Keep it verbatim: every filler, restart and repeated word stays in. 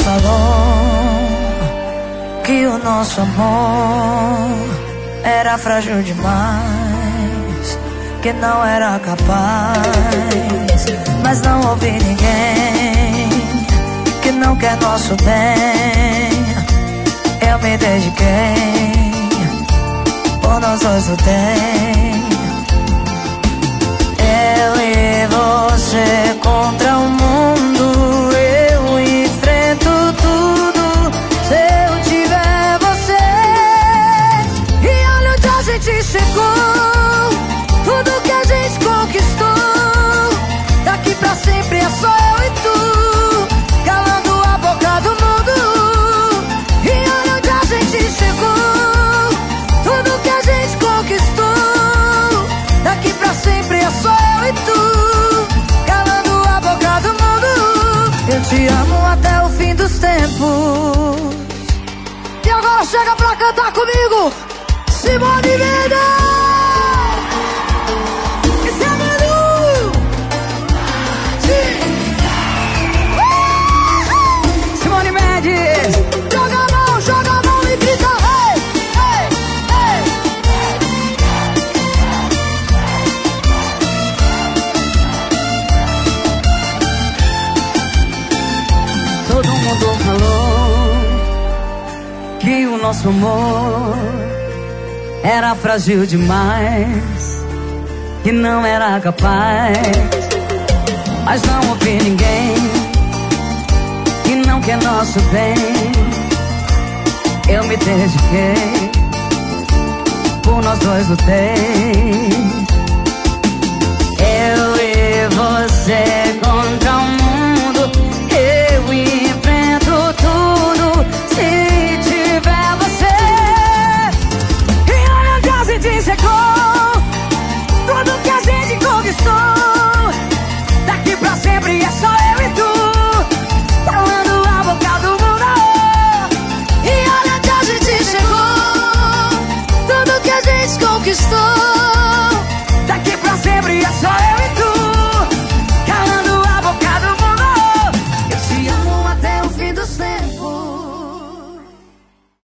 falou que o nosso amor era frágil demais, que não era capaz. Mas não ouvi ninguém que não quer nosso bem. Eu me dediquei, por nós dois lutei. Eu e você contra o mundo, eu enfrento tudo se eu tiver você. E olha onde a gente chegou, tudo que a gente conquistou. Daqui pra sempre é só eu e tu, calando a boca do mundo. E olha onde a gente chegou, tudo que a gente conquistou. Daqui pra sempre é só eu e tu, calando a boca do mundo. Eu te amo até o fim dos tempos. E agora chega pra cantar comigo, Simone Mendes. Simone Mendes, joga a mão, joga a mão e grita, ei, ei, ei. Todo mundo falou que o nosso amor era frágil demais, que não era capaz. Mas não ouvi ninguém que não quer nosso bem. Eu me dediquei, por nós dois lutei. Eu e você contra o mundo, eu enfrento tudo se tiver você. E olha onde a gente chegou, tudo que a gente conquistou. Daqui pra sempre é só eu e tu, calando a boca do mundo. E olha onde a gente chegou, tudo que a gente conquistou.